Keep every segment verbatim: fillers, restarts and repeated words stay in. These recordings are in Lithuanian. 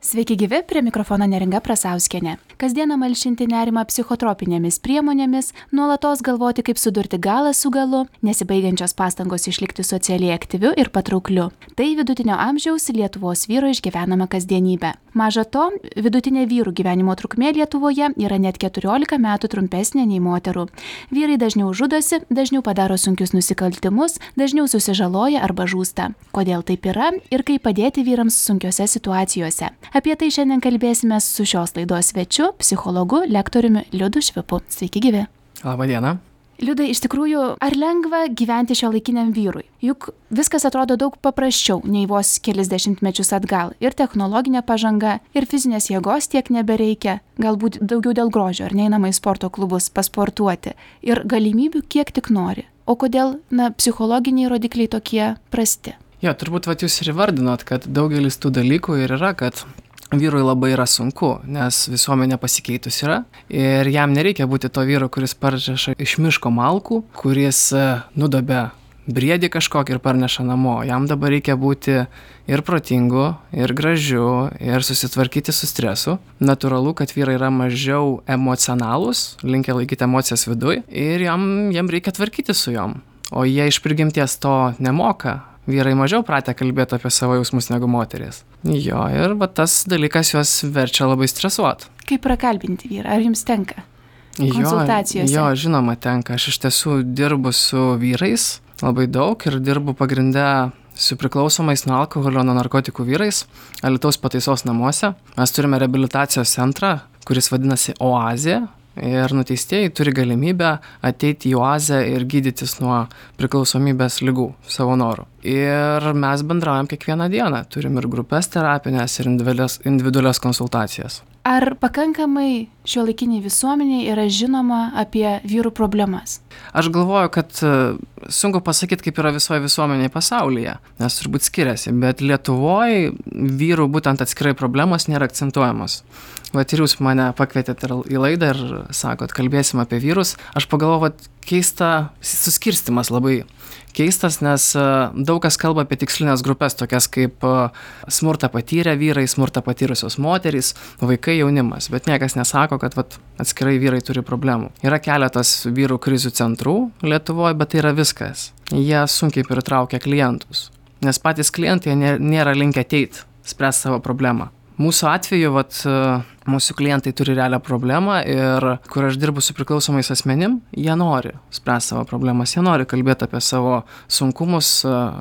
Sveiki gyvi, prie mikrofono Neringa Prasauskienė. Kasdieną malšinti nerimą psichotropinėmis priemonėmis, nuolatos galvoti, kaip sudurti galą su galu, nesibaigiančios pastangos išlikti socialiai aktyviu ir patraukliu. Tai vidutinio amžiaus Lietuvos vyro išgyvenama kasdienybė. Maža to, vidutinė vyrų gyvenimo trukmė Lietuvoje yra net keturiolika metų trumpesnė nei moterų. Vyrai dažniau žudosi, dažniau padaro sunkius nusikaltimus, dažniau susižaloja arba žūsta. Kodėl taip yra ir kaip padėti vyrams sunkiose situacijose? Apie tai šiandien kalbėsime su šios laidos svečiu, psichologu, lektoriumi Liudu Švipu. Sveiki gyvi. Labą dieną. Liudai, iš tikrųjų, ar lengva gyventi šiuolaikiniam vyrui? Juk viskas atrodo daug paprasčiau nei vos kelis dešimtmečius atgal. Ir technologinė pažanga, ir fizinės jėgos tiek nebereikia. Galbūt daugiau dėl grožio, ar neinama į sporto klubus pasportuoti. Ir galimybių kiek tik nori. O kodėl, na, psichologiniai rodikliai tokie prasti? Jo, turbūt vat jūs ir įvardinot, kad daugelis tų dalykų ir yra, kad vyrui labai yra sunku, nes visuomenė pasikeitus yra ir jam nereikia būti to vyro, kuris parneša iš miško malkų, kuris nudobia briedį kažkokį ir parneša namo. Jam dabar reikia būti ir protingu, ir gražiu, ir susitvarkyti su stresu. Natūralu, kad vyrai yra mažiau emocionalūs, linkę laikyti emocijas viduj ir jam, jam reikia tvarkyti su jom. O jie iš prigimties to nemoka. Vyrai mažiau pratę kalbėti apie savo jausmus negu moterys. Jo, ir va, tas dalykas juos verčia labai stresuot. Kaip prakalbinti vyrą? Ar jums tenka konsultacijose? Jo, jo, žinoma, tenka. Aš iš tiesų dirbu su vyrais labai daug ir dirbu pagrindę su priklausomais nuo alkoholio, nuo narkotikų vyrais Alytaus pataisos namuose. Mes turime reabilitacijos centrą, kuris vadinasi Oazė. Ir nuteistieji turi galimybę ateiti į Oazę ir gydytis nuo priklausomybės ligų savo norų. Ir mes bendraujam kiekvieną dieną. Turim ir grupės terapinės, ir individualias, individualias konsultacijas. Ar pakankamai šiuolaikiniai visuomeniai yra žinoma apie vyrų problemas? Aš galvoju, kad sunku pasakyti, kaip yra visoje visuomenėje pasaulyje, nes turbūt skiriasi, bet Lietuvoje vyrų būtent atskirai problemos nėra akcentuojamos. Vat ir jūs mane pakvietėte į laidą ir sakot, kalbėsim apie vyrus. Aš pagalvoju, kad keista suskirstimas labai keistas, nes daug kas kalba apie tikslinės grupės, tokias kaip smurtą patyrę vyrai, smurtą patyrusios moterys, vaikai, jaunimas, bet niekas nesako, kad vat, atskirai vyrai turi problemų. Yra keletas vyrų krizių centrų Lietuvoje, bet tai yra viskas. Jie sunkiai pritraukia klientus, nes patys klientai nėra linkę ateiti, spręsti savo problemą. Mūsų atveju, vat, mūsų klientai turi realią problemą ir kur aš dirbu su priklausomais asmenim, jie nori spręsti savo problemas, jie nori kalbėti apie savo sunkumus,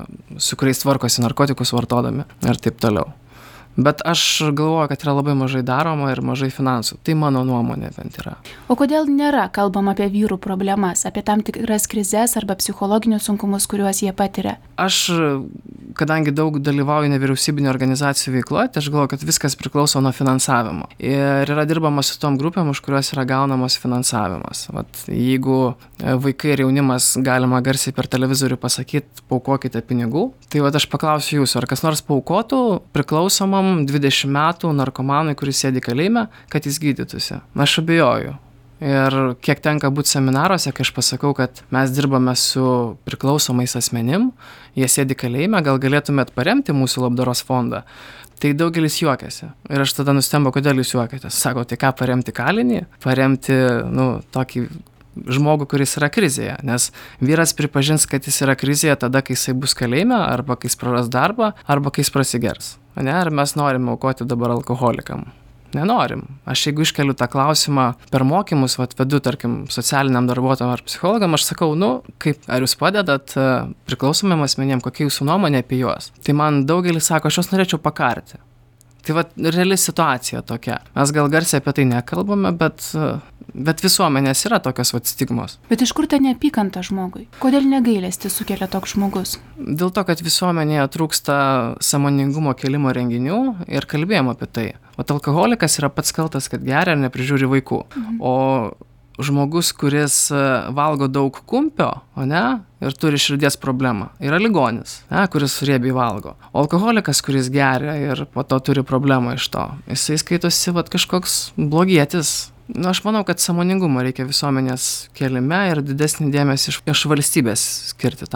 su kuriais tvarkosi narkotikus vartodami ir taip toliau. Bet aš galvoju, kad yra labai mažai daroma ir mažai finansų. Tai mano nuomonė bent yra. O kodėl nėra kalbama apie vyrų problemas, apie tam tikras krizes arba psichologinius sunkumus, kuriuos jie patiria? Aš, kadangi daug dalyvauju nevyriausybinio organizacijų veikloje, tai aš galvoju, kad viskas priklauso nuo finansavimo. Ir yra dirbama su tom grupėm, už kuriuos yra gaunamas finansavimas. Vat, jeigu vaikai ir jaunimas galima garsiai per televizorių pasakyti, paaukokite pinigų, tai vat aš paklausiu jūsų, ar kas nors paaukotų priklausomam dvidešimt metų narkomanui, kuris sėdi kalėjime, kad jis gydytųsi. Aš abejoju. Ir kiek tenka būti seminaruose, kai aš pasakau, kad mes dirbame su priklausomais asmenim, jie sėdi kalėjime, gal galėtumėt paremti mūsų labdaros fondą. Tai daugelis juokiasi. Ir aš tada nustembu, kodėl jūs juokiatės. Sako, tai ką paremti kalinį? Paremti, nu, tokį žmogų, kuris yra krizėje, nes vyras pripažins, kad jis yra krizėje tada, kai jisai bus kalėjime, arba kai jis praras darbą, arba kai jis prasigers. Ne, ar mes norime aukoti dabar alkoholikam? Nenorim. Aš jeigu iškeliu tą klausimą per mokymus, vat, vedu, tarkim, socialiniam darbuotojam ar psichologam, aš sakau, nu, kaip, ar jūs padedat priklausomiem asmeniem, kokia jūsų nuomonė apie juos? Tai man daugelis sako, aš juos norėčiau pakarti. Tai vat, reali situacija tokia. Mes gal garsiai apie tai nekalbame, bet, bet visuomenės yra tokios vat stigmos. Bet iš kur ta neapykanta žmogui? Kodėl negailestis sukelia toks žmogus? Dėl to, kad visuomenėje trūksta sąmoningumo kėlimo renginių ir kalbėjimo apie tai. O alkoholikas yra pats kaltas, kad geria ir neprižiūri vaikų. Mhm. O žmogus, kuris valgo daug kumpio, o ne, ir turi širdies problemą, yra ligonis, ne, kuris riebiai valgo. O alkoholikas, kuris geria ir po to turi problemą iš to, jisai skaitosi vat, kažkoks blogietis. Nu, aš manau, kad sąmoningumo reikia visuomenės kėlime ir didesnį dėmesį iš, iš valstybės skirti tam.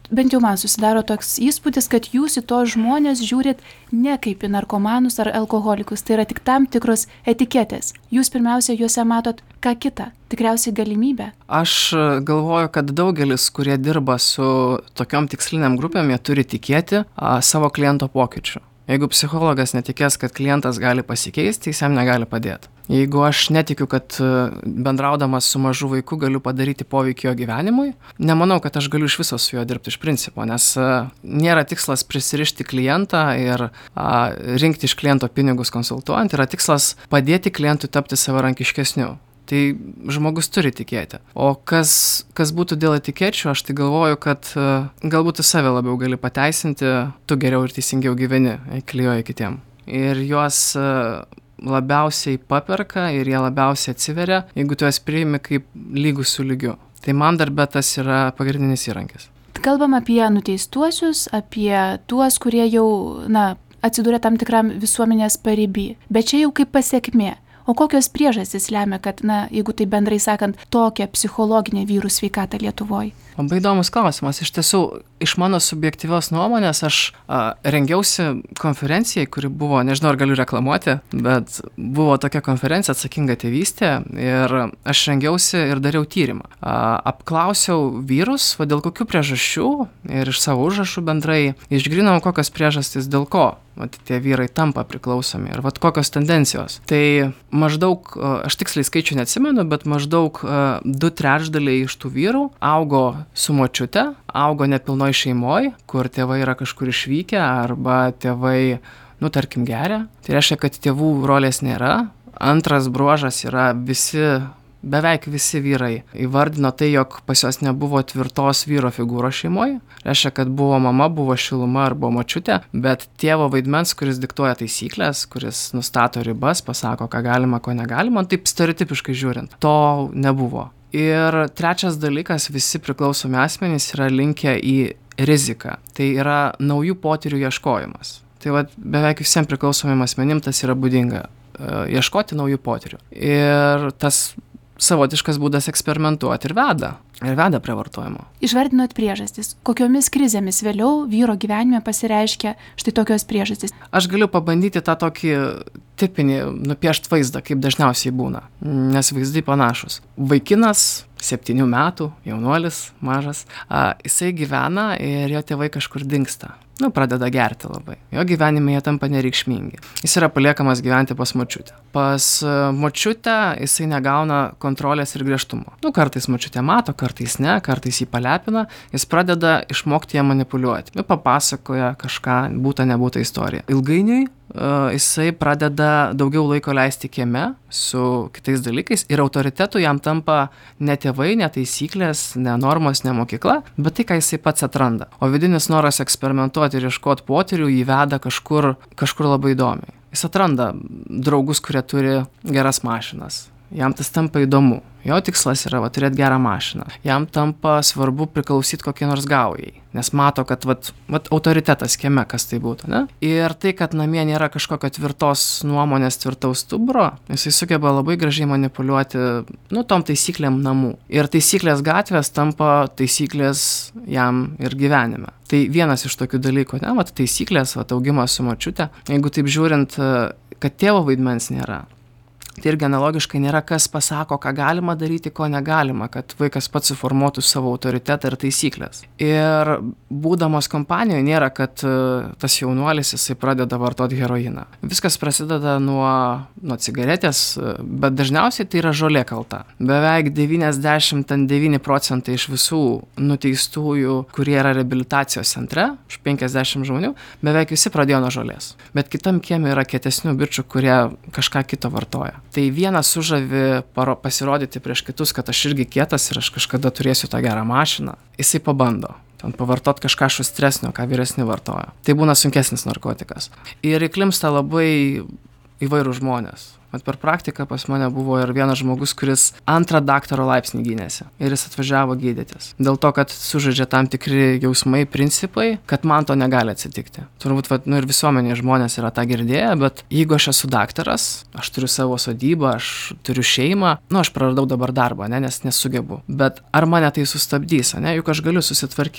bent jau man susidaro toks įspūdis, kad jūs į tos žmonės žiūrit ne kaip į narkomanus ar alkoholikus, tai yra tik tam tikros etiketės. Jūs pirmiausia juose matot ką kitą, tikriausiai galimybę. Aš galvoju, kad daugelis, kurie dirba su tokiom tiksliniam grupėm, jie turi tikėti a, savo kliento pokyčiu. Jeigu psichologas netikės, kad klientas gali pasikeisti, jis jam negali padėti. Jeigu aš netikiu, kad bendraudamas su mažu vaiku galiu padaryti poveikį jo gyvenimui, nemanau, kad aš galiu iš viso su juo dirbti iš principo, nes nėra tikslas prisirišti klientą ir a, rinkti iš kliento pinigus konsultuojant, yra tikslas padėti klientui tapti savarankiškesniu. Tai žmogus turi tikėti. O kas, kas būtų dėl etikečių, aš tai galvoju, kad uh, galbūt tu save labiau gali pateisinti, tu geriau ir teisingiau gyveni, klijuoji kitiem. Ir juos uh, labiausiai paperka ir jie labiausiai atsiveria, jeigu tu jas priimi kaip lygus su lygiu. Tai man darbe tas yra pagrindinis įrankis. Kalbam apie nuteistuosius, apie tuos, kurie jau, na, atsidūrė tam tikram visuomenės pariby. Bet čia jau kaip pasiekmė. O kokios priežastys lemia, kad, na, jeigu tai bendrai sakant, tokia psichologinė vyrų sveikata Lietuvoje? Labai įdomus klausimas. Iš tiesų, iš mano subjektyvios nuomonės aš a, rengiausi konferencijai, kuri buvo, nežinau, ar galiu reklamuoti, bet buvo tokia konferencija Atsakinga tėvystė ir aš rengiausi ir dariau tyrimą. A, apklausiau vyrus, va, dėl kokių priežasčių ir iš savo užrašų bendrai išgrinau, kokios priežastys dėl ko vat, tie vyrai tampa priklausomi ir vat, kokios tendencijos. Tai maždaug, aš tiksliai skaičių neatsimenu, bet maždaug du trečdaliai iš tų vyrų augo su močiute, augo nepilnoj šeimoj, kur tėvai yra kažkur išvykę arba tėvai, nu, tarkim, geria. Tai reiškia, kad tėvų rolės nėra. Antras bruožas yra visi, beveik visi vyrai įvardino tai, jog pas jos nebuvo tvirtos vyro figūros šeimoje. Reiškia, kad buvo mama, buvo šiluma ar buvo močiutė, bet tėvo vaidmens, kuris diktuoja taisyklės, kuris nustato ribas, pasako, ką galima, ko negalima, taip stereotipiškai žiūrint, to nebuvo. Ir trečias dalykas, visi priklausomi asmenys yra linkę į riziką. Tai yra naujų potyrių ieškojimas. Tai va, beveik visiems priklausomiem asmenim tas yra būdinga. Ieškoti naujų potyrių. Ir tas savotiškas būdas eksperimentuoti ir veda. Ir veda prie vartojimo. Išvardinot priežastis. Kokiomis krizėmis vėliau vyro gyvenime pasireiškia štai tokios priežastys? Aš galiu pabandyti tą tokį tipinį nupiešt vaizdą, kaip dažniausiai būna, nes vaizdai panašus. Vaikinas, septynių metų, jaunuolis, mažas, a, jisai gyvena ir jo tėvai kažkur dingsta. Nu, pradeda gerti labai. Jo gyvenime jie tampa nereikšmingi. Jis yra paliekamas gyventi pas močiutę. Pas močiutę jisai negauna kontrolės ir griežtumo. Nu, kartais močiutė mato, kartais ne, kartais jį palepina. Jis pradeda išmokti ją manipuliuoti. Nu, papasakoja kažką, būta nebūta istorija. Ilgainiui uh, jisai pradeda daugiau laiko leisti kieme su kitais dalykais ir autoritetu jam tampa ne tėvai, ne taisyklės, ne normos, ne mokykla, bet tai, ką jisai pats atranda. O vidinis noras eksperimentuoti ir ieškoti potyrių jį veda kažkur, kažkur labai įdomiai. Jis atranda draugus, kurie turi geras mašinas. Jam tas tampa įdomu. Jo tikslas yra va, turėti gerą mašiną. Jam tampa svarbu priklausyti kokie nors gaujai, nes mato, kad vat, vat, autoritetas kieme, kas tai būtų. Ne? Ir tai, kad namie nėra kažkokio tvirtos nuomonės, tvirtaus stuburo, jisai sugeba labai gražiai manipuliuoti, nu, tom taisyklėm namų. Ir taisyklės gatvės tampa taisyklės jam ir gyvenime. Tai vienas iš tokių dalykų, ne, vat, taisyklės, vat, augimas su močiute. Jeigu taip žiūrint, kad tėvo vaidmens nėra, tai irgi analogiškai nėra, kas pasako, ką galima daryti, ko negalima, kad vaikas pats suformuotų savo autoritetą ir taisyklės. Ir būdamos kompanijoje nėra, kad tas jaunuolis jisai pradeda vartoti heroiną. Viskas prasideda nuo, nuo cigaretės, bet dažniausiai tai yra žolė kalta. Beveik devyniasdešimt devyni procentai iš visų nuteistųjų, kurie yra reabilitacijos centre, iš penkiasdešimt žmonių, beveik visi pradėjo nuo žolės. Bet kitam kieme yra kietesnių bičių, kurie kažką kito vartoja. Tai vienas sužavi paro, pasirodyti prieš kitus, kad aš irgi kietas ir aš kažkada turėsiu tą gerą mašiną. Jisai pabando. Ten pavartot kažką šustresnio, ką vyresni vartoja. Tai būna sunkesnis narkotikas. Ir įklimsta labai įvairių žmonės. Mat per praktiką pas mane buvo ir vienas žmogus, kuris antrą daktaro laipsnį gynėsi. Ir jis atvažiavo gydytis. Dėl to, kad sužaidžia tam tikri jausmai, principai, kad man to negali atsitikti. Turbūt, vat, nu, ir visuomenėje žmonės yra tą girdėję, bet jeigu aš esu daktaras, aš turiu savo sodybą, aš turiu šeimą, nu, aš praradau dabar darbą, ne, nes nesugebu. Bet ar mane tai sustabdys, ne, juk aš galiu susitvarkyti.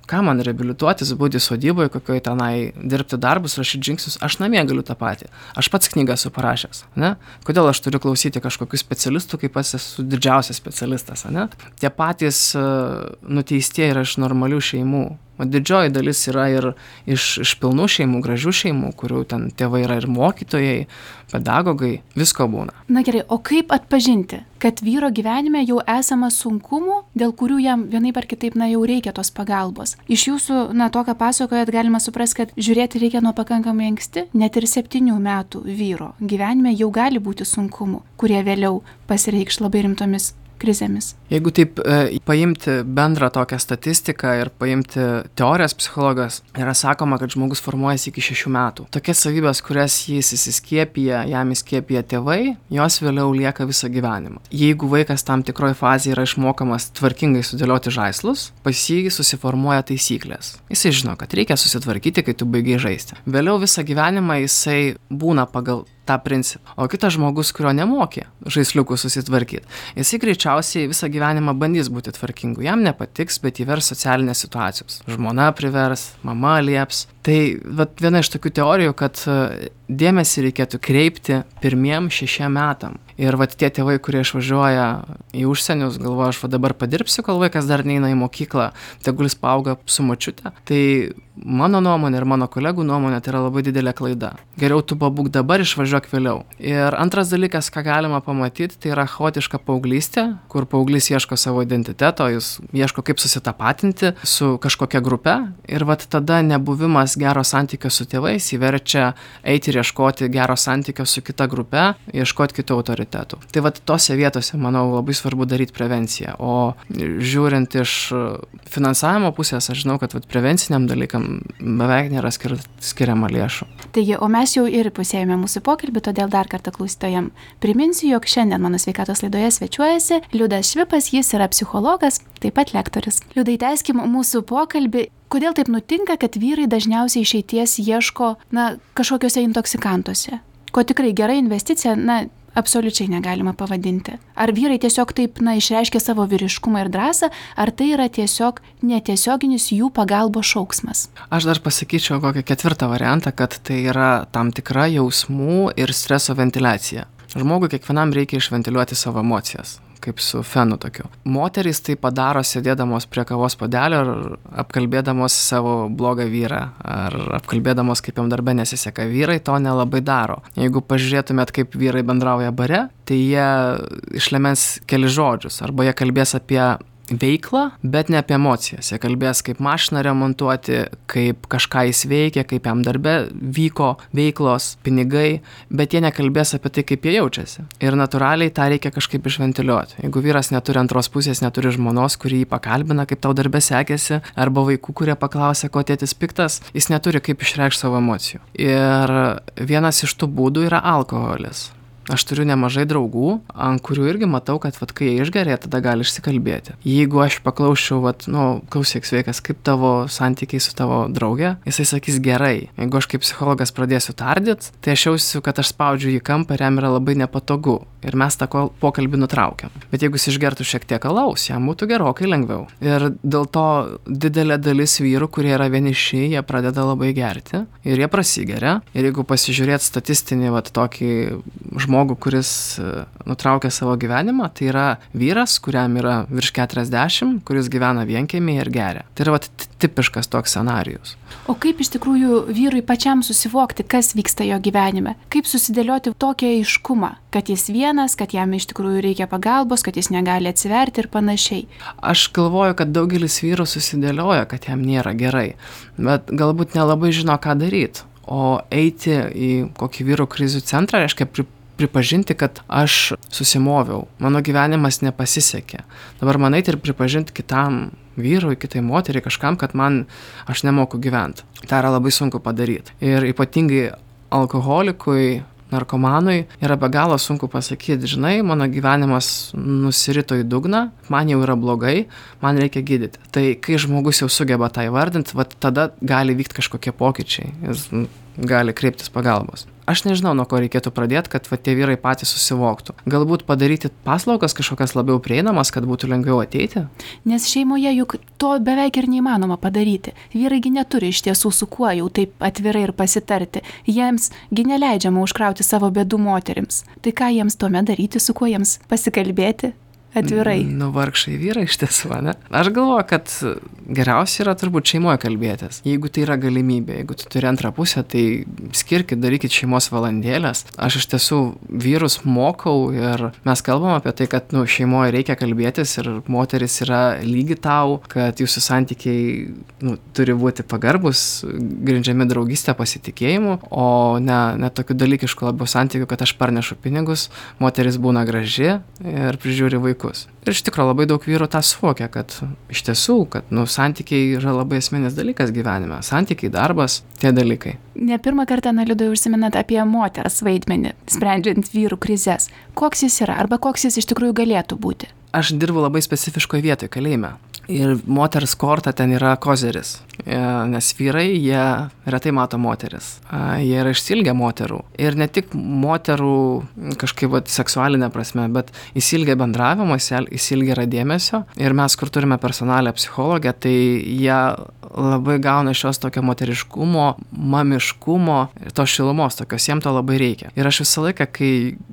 ką man reabilituotis, būti sodyboje, kokioje tenai dirbti darbus, rašyti žingsnius, aš namie galiu tą patį. Aš pats knygą esu parašęs, ne? Kodėl aš turiu klausyti kažkokių specialistų, kaip pats esu didžiausias specialistas, ne? Tie patys uh, nuteistieji yra iš normalių šeimų. O didžioji dalis yra ir iš, iš pilnų šeimų, gražių šeimų, kurių ten tėvai yra ir mokytojai, pedagogai, visko būna. Na gerai, o kaip atpažinti, kad vyro gyvenime jau esama sunkumų, dėl kurių jam vienaip ar kitaip, na, jau reikia tos pagalbos? Iš jūsų, na, to, ką pasakojat, galima suprasti, kad žiūrėti reikia nuo pakankamai anksti, net ir septynių metų vyro gyvenime jau gali būti sunkumų, kurie vėliau pasireikš labai rimtomis krizėmis. Jeigu taip e, paimti bendrą tokią statistiką ir paimti teorijas psichologas, yra sakoma, kad žmogus formuojasi iki šešių metų. Tokias savybės, kurias jis įsiskiepija, jam įskiepija tėvai, jos vėliau lieka visą gyvenimą. Jeigu vaikas tam tikroje fazėje yra išmokamas tvarkingai sudėlioti žaislus, pas jį susiformuoja taisyklės. Jisai žino, kad reikia susitvarkyti, kai tu baigiai žaisti. Vėliau visą gyvenimą jisai būna pagal tą principą. O kitas žmogus, kurio nemokė žaisliukų susitvarkyti, jisai greičiausiai visą gyvenimą bandys būti tvarkingu. Jam nepatiks, bet įvers socialinės situacijos. Žmona privers, mama lieps. Tai vat, viena iš tokių teorijų, kad dėmesį reikėtų kreipti pirmiem šešiem metam. Ir vat tie tėvai, kurie išvažiuoja į užsienius, galvoja, aš va dabar padirbsiu, kol vaikas dar neina į mokyklą, tegul jis paauga su močiute. Tai mano nuomonė ir mano kolegų nuomonė tai yra labai didelė klaida. Geriau tu pabūk dabar, išvažiuok vėliau. Ir antras dalykas, ką galima pamatyti, tai yra chaotiška paauglystė, kur paauglys ieško savo identiteto, jis ieško kaip susitapatinti su kažkokia grupe ir vat tada nebuvimas gero santykio su tėvais įverčia eiti ir ieškoti gero santykio su kita grupe, ieškoti kitų autoritetų. Tai vat tose vietose, manau, labai svarbu daryti prevenciją. O žiūrint iš finansavimo pusės, aš žinau, kad vat prevenciniam dalykam beveik nėra skir skiriama lėšų. Taigi, o mes jau ir pusėjome mūsų pokalbį, todėl dar kartą klausytojam priminsiu, jog šiandien mano sveikatos laidoje svečiuojasi Liudas Švipas, jis yra psichologas, taip pat lektorius. Liudai, tęskim mūsų pokalbį. Kodėl taip nutinka, kad vyrai dažniausiai išeities ieško, na, kažkokiuose intoksikantuose? Ko tikrai gera investicija, na, absoliučiai negalima pavadinti. Ar vyrai tiesiog taip, na, išreiškia savo vyriškumą ir drąsą, ar tai yra tiesiog netiesioginis jų pagalbos šauksmas? Aš dar pasakyčiau kokį ketvirtą variantą, kad tai yra tam tikra jausmų ir streso ventiliacija. Žmogui kiekvienam reikia išventiliuoti savo emocijas, kaip su fenu tokiu. Moterys tai padaro sėdėdamos prie kavos puodelio ar apkalbėdamos savo blogą vyrą, ar apkalbėdamos, kaip jam darbe nesiseka. Vyrai to nelabai daro. Jeigu pažiūrėtumėt, kaip vyrai bendrauja bare, tai jie išlemens keli žodžius, arba jie kalbės apie veiklą, bet ne apie emocijas. Jie kalbės, kaip mašiną remontuoti, kaip kažką jis veikia, kaip jam darbe vyko veiklos, pinigai, bet jie nekalbės apie tai, kaip jie jaučiasi. Ir natūraliai tą reikia kažkaip išventiliuoti. Jeigu vyras neturi antros pusės, neturi žmonos, kuri jį pakalbina, kaip tau darbe sekėsi, arba vaikų, kurie paklausia, ko tėtis piktas, jis neturi kaip išreikšti savo emocijų. Ir vienas iš tų būdų yra alkoholis. Aš turiu nemažai draugų, ant kurių irgi matau, kad vat, kai jie išgeria, tada gali išsikalbėti. Jeigu aš paklausčiau, vat, nu, klausyk sveikas, kaip tavo santykiai su tavo drauge, jisai sakys gerai. Jeigu aš kaip psichologas pradėsiu tardyt, tai aš jausiu, kad aš spaudžiu jį kampą ir jam yra labai nepatogu. Ir mes tą pokalbį nutraukiam. Bet jeigu jis išgertų šiek tiek alaus, jam būtų gerokai lengviau. Ir dėl to didelė dalis vyrų, kurie yra vieniši, jie pradeda labai gerti ir jie prasigeria. Ir jeigu pasižiūrėt statistinį vat, tokį žmogų, kuris nutraukia savo gyvenimą, tai yra vyras, kuriam yra virš keturiasdešimt, kuris gyvena vienkiemyje ir geria. Tai yra vat, tipiškas toks scenarijus. O kaip iš tikrųjų vyrui pačiam susivokti, kas vyksta jo gyvenime? Kaip susidėlioti tokį aiškumą, kad jis vienas, kad jam iš tikrųjų reikia pagalbos, kad jis negali atsiverti ir panašiai? Aš galvoju, kad daugelis vyrų susidėlioja, kad jam nėra gerai, bet galbūt nelabai žino, ką daryti. O eiti į kokį vyrų krizių centrą reiškia pri pripažinti, kad aš susimoviau, mano gyvenimas nepasisekė. Dabar man eiti ir pripažinti kitam vyrui, kitai moteriai, kažkam, kad man aš nemoku gyventi. Tai yra labai sunku padaryti. Ir ypatingai alkoholikui, narkomanui yra be galo sunku pasakyti, žinai, mano gyvenimas nusirito į dugną, man jau yra blogai, man reikia gydyti. Tai kai žmogus jau sugeba tą įvardinti, vat tada gali vykti kažkokie pokyčiai, jis gali kreiptis pagalbos. aš nežinau, nuo ko reikėtų pradėti, kad va, tie vyrai patys susivoktų. Galbūt padaryti paslaugas kažkokias labiau prieinamas, kad būtų lengviau ateiti? Nes šeimoje juk to beveik ir neįmanoma padaryti. Vyraigi neturi iš tiesų su kuo jau taip atvirai ir pasitarti. Jiems gi neleidžiama užkrauti savo bėdų moterims. Tai ką jiems tuomet daryti, su kuo jiems pasikalbėti? Atvirai. Nu, vargšai vyrai iš tiesų, ne? Aš galvoju, kad geriausia yra turbūt šeimoje kalbėtis. Jeigu tai yra galimybė, jeigu tu turi antrą pusę, tai skirkit, darykit šeimos valandėlės. Aš iš tiesų vyrus mokau ir mes kalbam apie tai, kad nu, šeimoje reikia kalbėtis ir moteris yra lygi tau, kad jūsų santykiai nu, turi būti pagarbus, grindžiami draugystę, pasitikėjimu, o ne, ne tokių dalykiškų labiau santykių, kad aš parnešu pinigus, moteris būna graži ir prižiūri vaikus. Ir iš tikrųjų labai daug vyrų tą suvokia, kad iš tiesų, kad nu, santykiai yra labai esminis dalykas gyvenime. Santykiai, darbas, tie dalykai. Ne pirmą kartą, na, Liudai, užsiminat apie moters vaidmenį, sprendžiant vyrų krizės. Koks jis yra arba koks jis iš tikrųjų galėtų būti? Aš dirbu labai specifiškoje vietoje, kalėjime. Ir moters korta ten yra kozeris, nes vyrai, jie retai mato moteris, jie yra išsilgę moterų. Ir ne tik moterų kažkaip vat, seksualinė prasme, bet įsilgę bendravimo, įsilgę yra dėmesio. Ir mes, kur turime personalę psichologę, tai jie labai gauna šios tokio moteriškumo, mamiškumo ir to šilumos, tokios jiems to labai reikia. Ir aš visą laiką, kai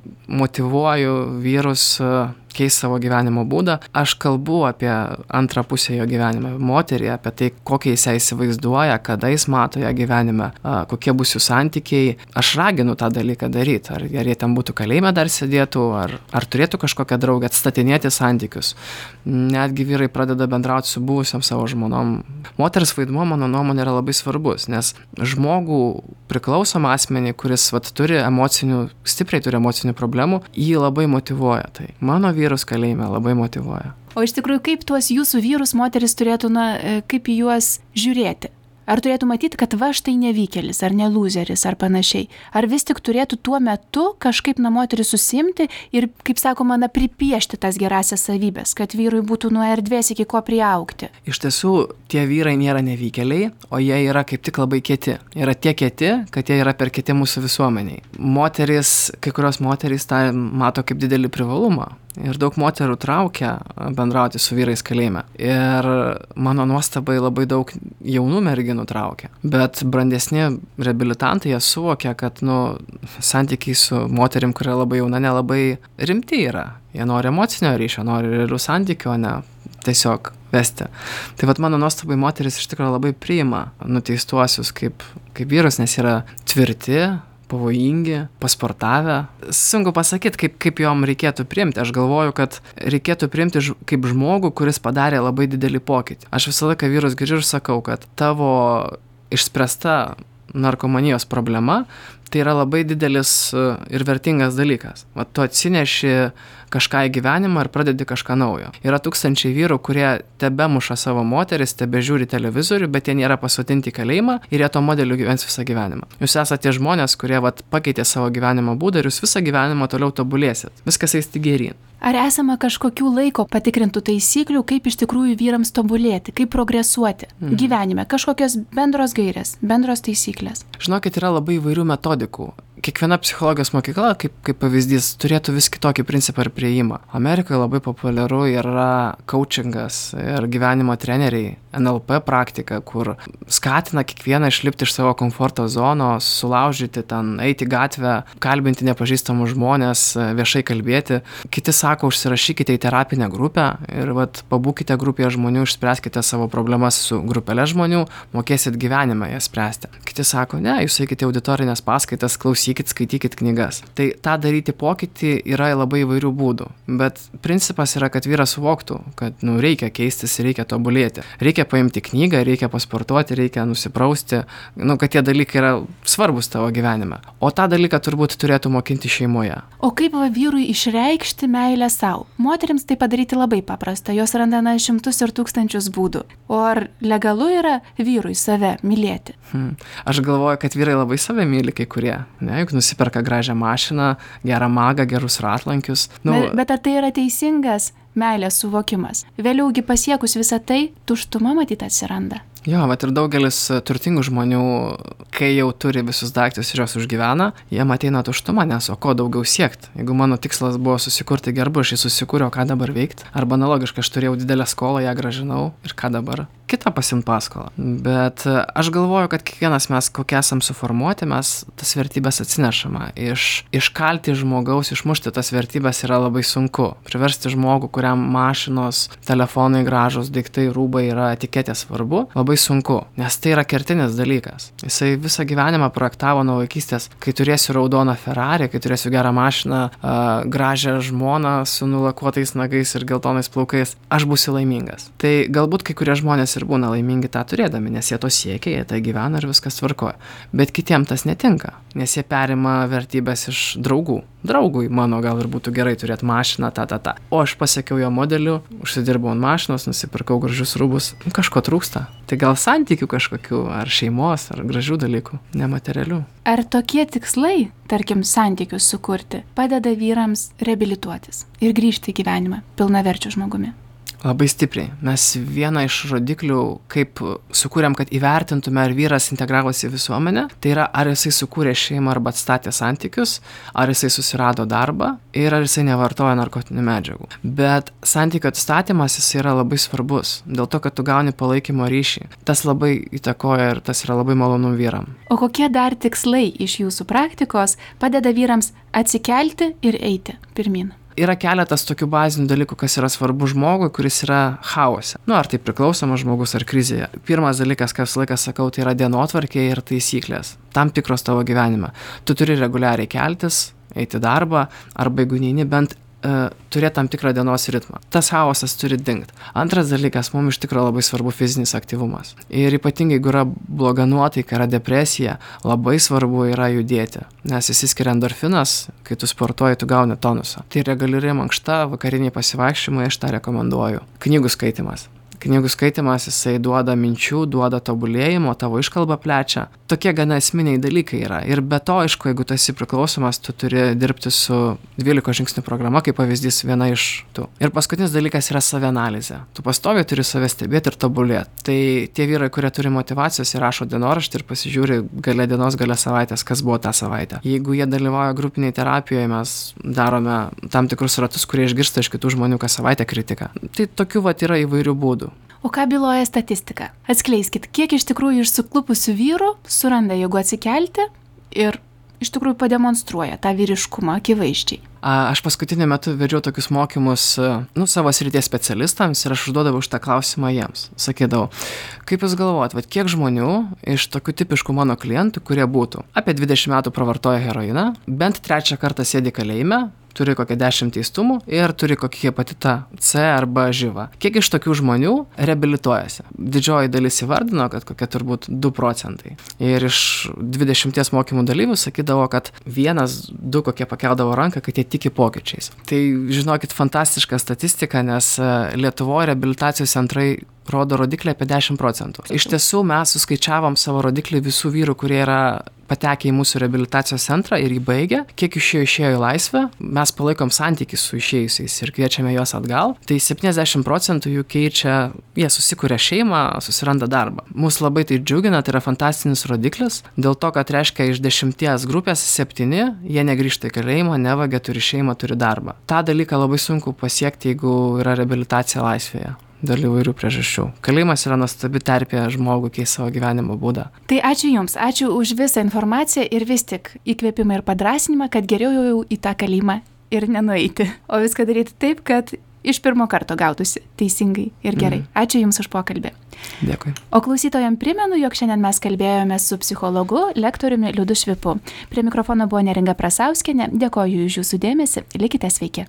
motyvuoju vyrus keisti savo gyvenimo būdą, aš kalbu apie antrą pusę jo gyvenime, moterį, apie tai, kokią jis ją įsivaizduoja, kada jis mato ją gyvenime, kokie bus jų santykiai. Aš raginu tą dalyką daryti, ar, ar jie ten būtų kalėjime dar sėdėtų, ar, ar turėtų kažkokią draugę, atstatinėti santykius. Netgi vyrai pradeda bendrauti su buvusiam savo žmonom. Moters vaidmuo, mano nuomonė, yra labai svarbus, nes žmogų priklausomą asmenį, kuris vat, turi emocinių, stipriai turi emocinių problemų, jį labai motyvuoja. Tai mano vyrus kalėjime labai motyvuoja. O iš tikrųjų, kaip tuos jūsų vyrus moteris turėtų, na, kaip į juos žiūrėti? Ar turėtų matyti, kad va štai nevykėlis, ar ne lūzeris, ar panašiai? Ar vis tik turėtų tuo metu kažkaip na moterį susimti ir, kaip sakoma, na, pripiešti tas gerasias savybės, kad vyrui būtų nuo erdvės iki ko priaugti? Iš tiesų, tie vyrai nėra nevykėliai, o jie yra kaip tik labai kieti. Yra tiek kieti, kad jie yra per kieti mūsų visuomeniai. Moteris, kai kurios moterys tą mato kaip didelį privalumą. Ir daug moterų traukia bendrauti su vyrais kalėjime. Ir mano nuostabai labai daug jaunų merginų traukia. Bet brandesni reabilitantai jie suvokia, kad nu, santykiai su moterim, kuria labai jauna, nelabai rimti yra. Jie nori emocinio ryšio, nori realių santykių, o ne tiesiog vesti. Tai vat mano nuostabai moteris iš tikrųjų labai priima nuteistuosius kaip, kaip vyrus, nes yra tvirti, pavojingi, pasportavę. Sunku pasakyti, kaip, kaip jom reikėtų priimti. Aš galvoju, kad reikėtų priimti ž- kaip žmogų, kuris padarė labai didelį pokytį. Aš visą laiką vyrus girdžiu ir sakau, kad tavo išspręsta narkomanijos problema tai yra labai didelis ir vertingas dalykas. Va, tu atsineši kažką į gyvenimą ir pradedi kažką naujo. Yra tūkstančiai vyrų, kurie tebemuša savo moteris, tebežiūri televizorių, bet jie nėra pasodinti į kalėjimą ir jie to modeliu gyvens visą gyvenimą. Jūs esate žmonės, kurie vat, pakeitė savo gyvenimo būdą ir jūs visą gyvenimą toliau tobulėsit. Viskas eis tik geryn. Ar esama kažkokių laiko patikrintų taisyklių, kaip iš tikrųjų vyrams tobulėti, kaip progresuoti mhm. gyvenime? Kažkokios bendros gairės, bendros taisyklės? Žinokit, yra labai įvairių metodikų. Kiekviena psichologijos mokykla, kaip, kaip pavyzdys, turėtų vis kitokį principą ir prieimą. Amerikoje labai populiaru yra coachingas ir gyvenimo treneriai, N L P praktika, kur skatina kiekvieną išlipti iš savo komforto zonos, sulaužyti ten, eiti gatvę, kalbinti nepažįstamus žmonės, viešai kalbėti. Kiti sako, užsirašykite į terapinę grupę ir vat, pabūkite grupėje žmonių, išspręskite savo problemas su grupelė žmonių, mokėsit gyvenimą jas spręsti. Kiti sako, ne, jūs eikite auditorinės paskaitas, klausykit, skaitykit knygas. Tai tą daryti pokytį yra labai įvairių būdų, bet principas yra, kad vyras suvoktų, kad nu, reikia keistis, reikia tobulėti. Reikia paimti knygą, reikia pasportuoti, reikia nusiprausti, nu, kad tie dalykai yra svarbus tavo gyvenime. O tą dalyką turbūt turėtų mokinti šeimoje. O kaip va vyrui išreikšti meilę savo? Moterims tai padaryti labai paprasta, jos randa na, šimtus ir tūkstančius būdų. O ar legalu yra vyrui save mylėti? Hmm. Aš galvoju, kad vyrai labai save myli kai kurie. Ne, juk nusiperka gražią mašiną, gerą magą, gerus ratlankius. Nu, bet, bet ar tai yra teisingas meilės suvokimas? Vėliaugi pasiekus visą tai, tuštuma matyt atsiranda. Jo, vat ir daugelis turtingų žmonių, kai jau turi visus daiktus ir jos užgyvena, jiem ateina tuštuma, nes o ko daugiau siekti. Jeigu mano tikslas buvo susikurti gerbūvį, susikūriau, ką dabar veikti. Arba analogiškai, aš turėjau didelę skolą, ją grąžinau ir ką dabar? Kitą pasimt paskolą. Bet aš galvoju, kad kiekvienas mes, kokie esam suformuoti, mes tas vertybės atsinešama. Iš, iškalti žmogaus, išmušti tas vertybės yra labai sunku. Priversti žmogų, kuriam mašinos, telefonai gražus, daiktai, rūbai yra etiketė svarbu, labai sunku, nes tai yra kertinis dalykas. Jisai visą gyvenimą projektavo nuo vaikystės, kai turėsiu raudoną Ferrari, kai turėsiu gerą mašiną, uh, gražią žmoną su nulakuotais nagais ir geltonais plaukais, aš būsiu laimingas. Tai galbūt kai kurie žmonės ir būna laimingi tą turėdami, nes jie to siekia, jie tai gyvena ir viskas tvarkoja. Bet kitiem tas netinka, nes jie perima vertybės iš draugų. Draugui mano gal ir būtų gerai turėti mašiną, ta, ta, ta. O aš pasiekiau jo modeliu, užsidirbau ant mašinos, nusipirkau gražius rūbus, kažko trūksta. Tai gal santykių kažkokių, ar šeimos, ar gražių dalykų, nematerialių. Ar tokie tikslai, tarkim, santykius sukurti, padeda vyrams reabilituotis ir grįžti į gyvenimą pilnaverčiu žmogumi? Labai stipriai. Mes vieną iš rodiklių, kaip sukūrėm, kad įvertintume, ar vyras integravosi į visuomenę, tai yra, ar jisai sukūrė šeimą arba atstatė santykius, ar jisai susirado darbą ir ar jisai nevartoja narkotinių medžiagų. Bet santykių atstatymas jis yra labai svarbus, dėl to, kad tu gauni palaikymo ryšį. Tas labai įtakoja ir tas yra labai malonu vyram. O kokie dar tikslai iš jūsų praktikos padeda vyrams atsikelti ir eiti pirmin? Yra keletas tokių bazinių dalykų, kas yra svarbu žmogui, kuris yra chaose. Nu, ar tai priklausomas žmogus, ar krizėje. Pirmas dalykas, ką visą laiką sakau, tai yra dienotvarkė ir taisyklės. Tam tikros tavo gyvenime. Tu turi reguliariai keltis, eiti darbą, arba jeigu neini, bent uh, turėti tam tikrą dienos ritmą. Tas chaosas turi dingti. Antras dalykas, mums iš tikrųjų labai svarbu fizinis aktyvumas. Ir ypatingai, jeigu yra bloga nuotaika, yra depresija, labai svarbu yra judėti. Nes išsiskiria endorfinas, kai tu sportuoji, tu gauni tonusą. Tai reguliari mankšta, vakariniai pasivaikščiojimai, aš tą rekomenduoju. Knygų skaitimas. Knygų skaitimas, jisai duoda minčių, duoda tobulėjimo, tavo iškalbą plečia. Tokie gana esminiai dalykai yra. Ir be to, aišku, jeigu tu esi priklausomas, tu turi dirbti su dvylikos žingsnių programa, kaip pavyzdys viena iš tų. Ir paskutinis dalykas yra savianalizė. Tu pastoviai turi save stebėti ir tobulėti. Tai tie vyrai, kurie turi motyvacijos, įrašo dienoraštį ir pasižiūri gale dienos, gale savaitės, kas buvo tą savaitę. Jeigu jie dalyvauja grupiniai terapijoje, mes darome tam tikrus ratus, kurie išgirsta iš kitų žmonių kas savaitę kritiką. Tai tokių vat yra įvairių būdų. O ką byloja statistika? Atskleiskit, kiek iš tikrųjų iš suklupusių vyrų suranda jėgų atsikelti ir iš tikrųjų pademonstruoja tą vyriškumą akivaizdžiai. Aš paskutiniu metu vedžiau tokius mokymus, nu, savo srities specialistams ir aš užduodavau šitą klausimą jiems. Sakydavau, kaip jūs galvojat, vat kiek žmonių iš tokių tipiškų mano klientų, kurie būtų apie dvidešimt metų pravartoja heroiną, bent trečią kartą sėdi kalėjime, turi kokią dešimt teistumų ir turi kokį hepatitą C arba živą. Kiek iš tokių žmonių reabilituojasi? Didžioji dalis įvardino, kad kokie turbūt du procentai. Ir iš dvidešimties mokymų dalyvių sakydavo, kad vienas, du kokie pakeldavo ranką, kad jie tiki pokyčiais. Tai žinokit, fantastiška statistika, nes Lietuvoje reabilitacijos centrai rodo rodiklį apie dešimt procentų. Iš tiesų mes suskaičiavom savo rodiklį visų vyrų, kurie yra patekę į mūsų reabilitacijos centrą ir jį baigė, kiek iš jų išėjo į laisvę, mes palaikom santykį su išėjusiais ir kviečiame juos atgal, tai septyniasdešimt procentų jų keičia, jie susikuria šeimą, susiranda darbą. Mūsų labai tai džiugina, tai yra fantastinis rodiklis, dėl to, kad reiškia iš dešimties grupės septyni, jie negrįžta į kalėjimą, nevagia, turi šeimą, turi darbą. Ta dalyką labai sunku pasiekti, jeigu yra reabilitacija laisvėje. Dėl įvairių priežasčių. Kalėjimas yra nuostabi terpė žmogui keisti savo gyvenimo būdą. Tai ačiū Jums, ačiū už visą informaciją ir vis tik įkvėpimą ir padrąsinimą, kad geriau jau į tą kalėjimą ir nenueiti, o viską daryti taip, kad iš pirmo karto gautųsi teisingai ir gerai. Mm. Ačiū Jums už pokalbį. Dėkui. O klausytojams primenu, jog šiandien mes kalbėjome su psichologu, lektoriumi Liudu Švipu. Prie mikrofono buvo Neringa Prasauskienė. Dėkoju už Jūsų dėmesį. Likite sveiki.